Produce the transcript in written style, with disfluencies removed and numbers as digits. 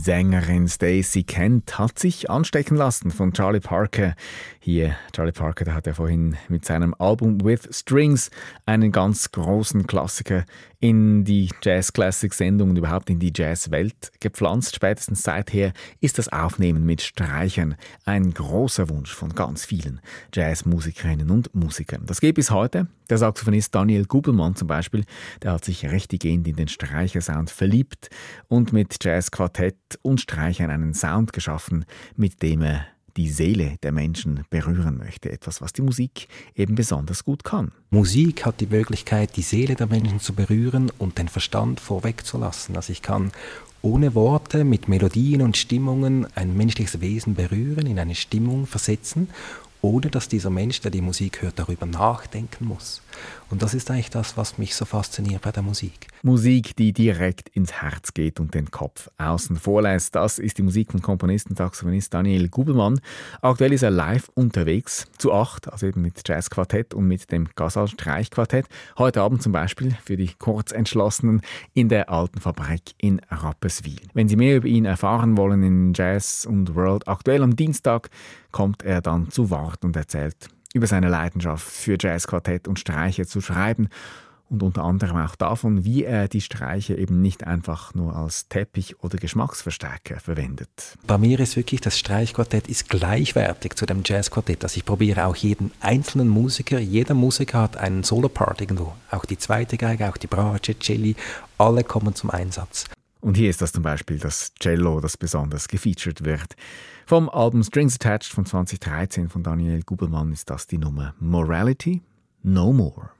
Sängerin Stacey Kent hat sich anstecken lassen von Charlie Parker. Charlie Parker, der hat ja vorhin mit seinem Album With Strings einen ganz großen Klassiker in die Jazz-Classic-Sendung und überhaupt in die Jazzwelt gepflanzt. Spätestens seither ist das Aufnehmen mit Streichern ein großer Wunsch von ganz vielen Jazzmusikerinnen und Musikern. Das geht bis heute. Der Saxophonist Daniel Gubelmann zum Beispiel, der hat sich richtiggehend in den Streichersound verliebt und mit Jazzquartett und Streichern einen Sound geschaffen, mit dem er die Seele der Menschen berühren möchte. Etwas, was die Musik eben besonders gut kann. Musik hat die Möglichkeit, die Seele der Menschen zu berühren und den Verstand vorwegzulassen. Also ich kann ohne Worte mit Melodien und Stimmungen ein menschliches Wesen berühren, in eine Stimmung versetzen, ohne dass dieser Mensch, der die Musik hört, darüber nachdenken muss. Und das ist eigentlich das, was mich so fasziniert bei der Musik. Musik, die direkt ins Herz geht und den Kopf außen vor lässt. Das ist die Musik von Komponist und Saxophonist Daniel Gubelmann. Aktuell ist er live unterwegs, zu 8, also eben mit Jazzquartett und mit dem Casal-Streichquartett. Heute Abend zum Beispiel für die Kurzentschlossenen in der Alten Fabrik in Rapperswil. Wenn Sie mehr über ihn erfahren wollen in Jazz und World aktuell am Dienstag, kommt er dann zu Wort und erzählt über seine Leidenschaft für Jazzquartett und Streicher zu schreiben und unter anderem auch davon, wie er die Streicher eben nicht einfach nur als Teppich- oder Geschmacksverstärker verwendet. Bei mir ist wirklich, das Streichquartett ist gleichwertig zu dem Jazzquartett. Also ich probiere auch jeden einzelnen Musiker, jeder Musiker hat einen Solopart irgendwo. Auch die zweite Geige, auch die Bratsche, Celli, alle kommen zum Einsatz. Und hier ist das zum Beispiel das Cello, das besonders gefeatured wird. Vom Album Strings Attached von 2013 von Daniel Gubelmann ist das die Nummer Morality No More.